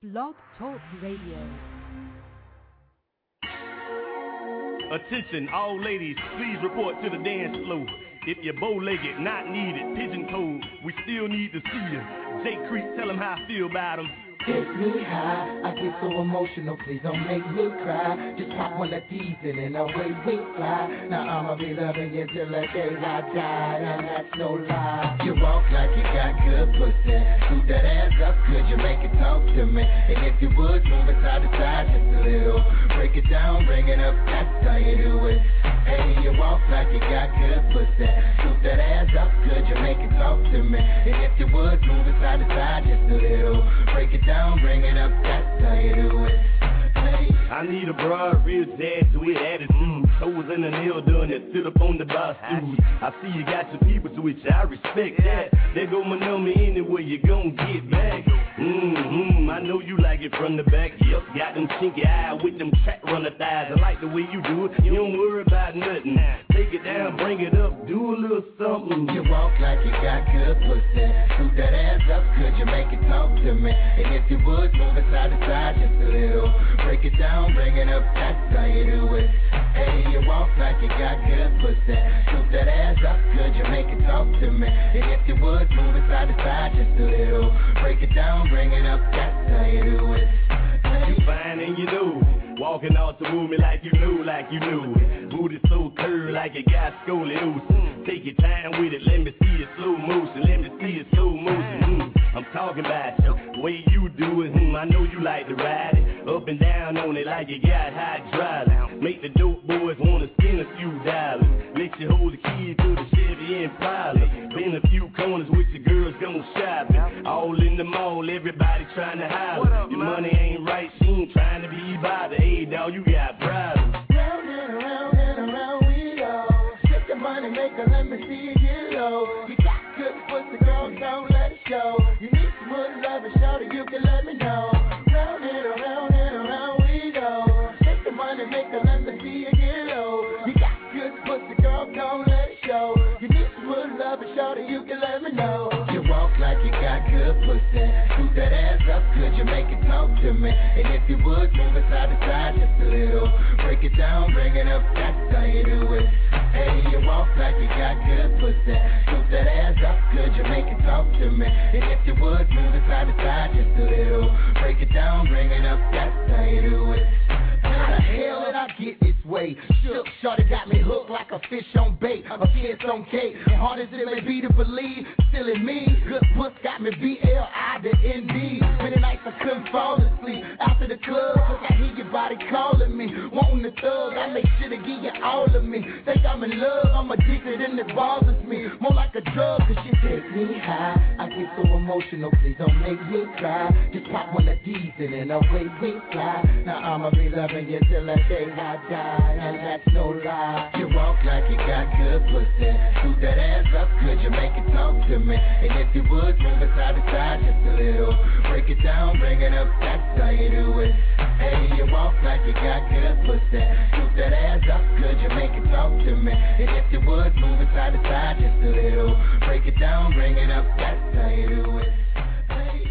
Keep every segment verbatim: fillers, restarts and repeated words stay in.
Blog Talk Radio. Attention, all ladies, please report to the dance floor. If you're bow-legged, not needed, pigeon-toed, we still need to see you. Jay Creek, tell them how I feel about them. Take me high, I get so emotional, please don't make me cry. Just pop one of these in and away we fly. Now I'ma be loving you till the day I die, and that's no lie. You walk like you got good pussy, scoop that ass up, could you make it talk to me? And if you would, move it side to side just a little. Break it down, bring it up, that's how you do it. Hey, you walk like you got good pussy, scoop that ass up, could you make it talk to me? And if you would, move it side to side just a little. Break it down, bring it up, that's how you do it. Hey. I need a broad, real dad with attitude. Toes in the nail done and sit up on the bar stool. I see you got your people to which I respect that. There go my number anywhere you gon' get back. Mm-hmm, I know you like it from the back. Yep, got them chinky eyes with them track runner thighs. I like the way you do it, you don't worry about nothing. Take it down, bring it up, do a little something. You walk like you got good pussy, scoop that ass up, could you make it talk to me? And if you would, move it side to side just a little. Break it down, bring it up, that's how you do it. Hey, you walk like you got good pussy, scoop that ass up, could you make it talk to me? And if you would, move it side to side just a little. Break it down, bring it up, that's how you do it. You fine and you know, walking off to move me like you knew, like you knew. Booty so curved like it got scoliosis. Take your time with it, let me see it slow motion, let me see it slow motion. Mm. I'm talking about the way you do it, mm. I know you like to ride it, up and down on it like you got hydraulics. Make the dope boys wanna spend a few dollars. Let you hold the key to the Chevy Impala. Been a few corners with your girls gon' shopping. All in the mall, everybody trying to holler. Your money ain't right, she ain't trying to be bothered. Hey dawg, you got problems. Round and around and around we go. Shake the money maker, let me see you get low. You got good pussy, girl, don't let it show. You need some good love and show that you can let me know. Round and around and around we go. Shake the money maker, let me see you get low. You got good pussy, girl, don't let it show. You need some good love and show that you can let me know. You walk like you got good pussy, scoop that ass up, could you make it talk to me? And if you would, move it side to side just a little. Break it down, bring it up, that's how you do it. Hey, you walk like you got good pussy, scoop that ass up, could you make it talk to me? And if you would, move it side to side just a little. Break it down, bring it up, that's how you do it. How the hell did I get this way? Shook, shorty got me hooked like a fish on bait, a kiss on cake. And hard as it may be to believe, still in me. Good puss got me B L I to N D. Many nights I couldn't fall asleep. After the club, cause I hear your body calling me. Wanting the thug, I make sure to give you all of me. Think I'm in love, I'm addicted and it bothers me. More like a drug, cause you take me high. I get so emotional, please don't make me cry. Just pop one of these and then away we fly. Now I'ma be loving you till the day I die, and that's no lie. You walk like you got good pussy, scoop that ass up, could you make it talk to me? And if you would, move it side to side just a little. Break it down, bring it up, that's how you do it. Hey, you walk like you got good pussy, scoop that ass up, could you make it talk to me? And if you would, move it side to side just a little. Break it down, bring it up, that's how you do it. Hey.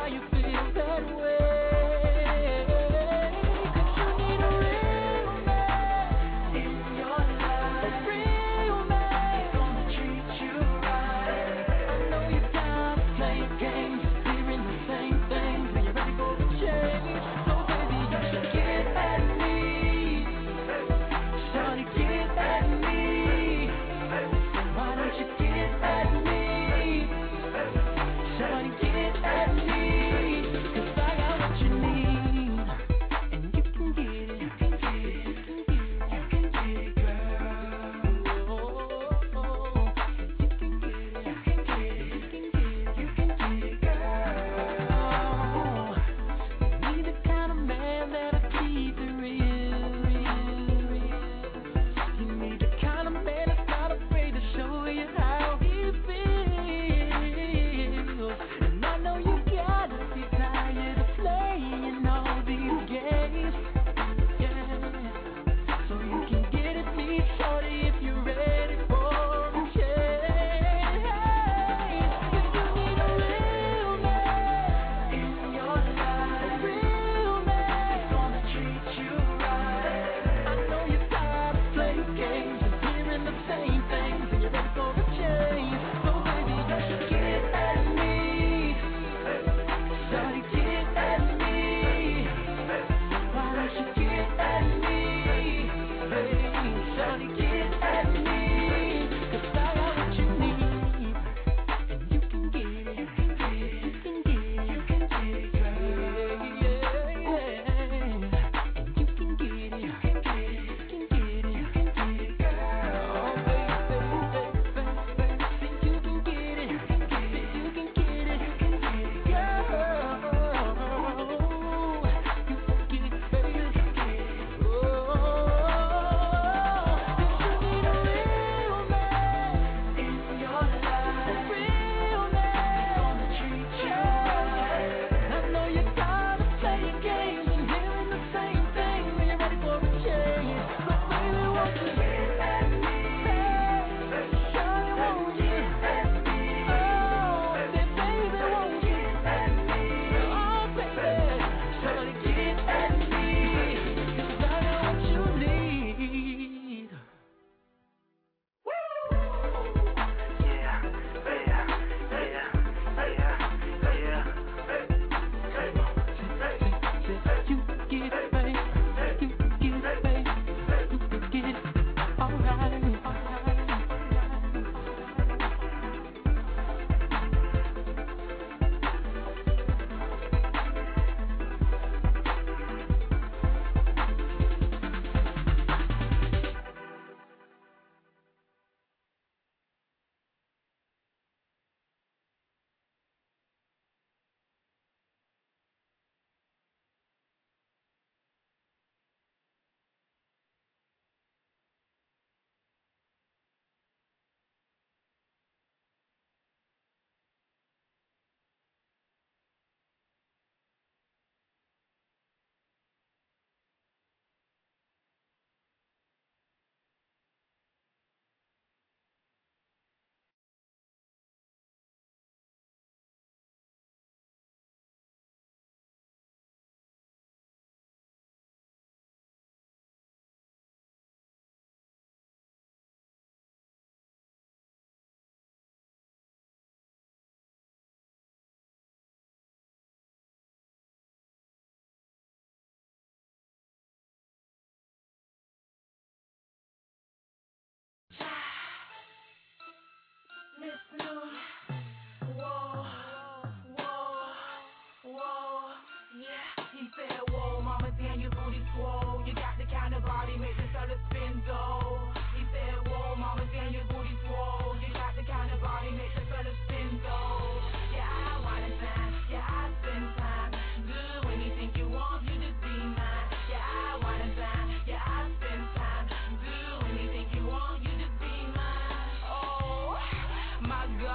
My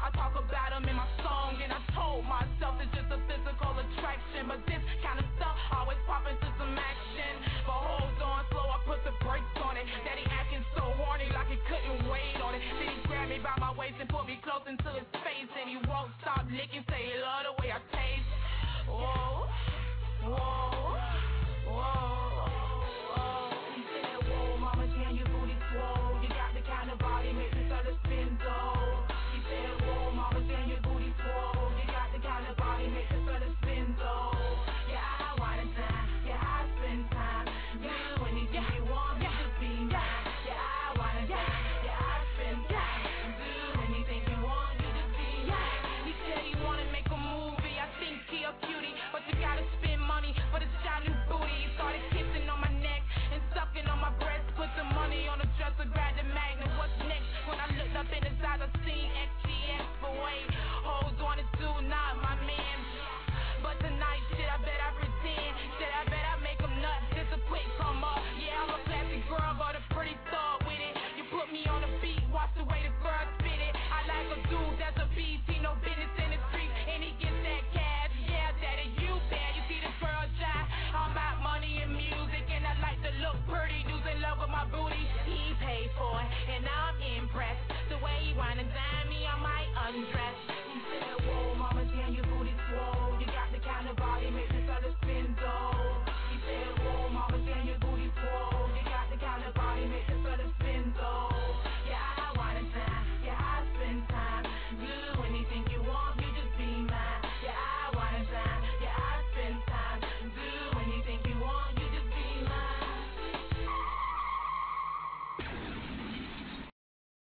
I talk about them in my song, and I told myself it's just a physical attraction. But this kind of stuff always pop into some action. But hold on, slow, I put the brakes on it. Daddy acting so horny like he couldn't wait on it. Then he grabbed me by my waist and put me close into his face. And he won't stop licking, say he love the way I taste. Whoa, whoa, whoa.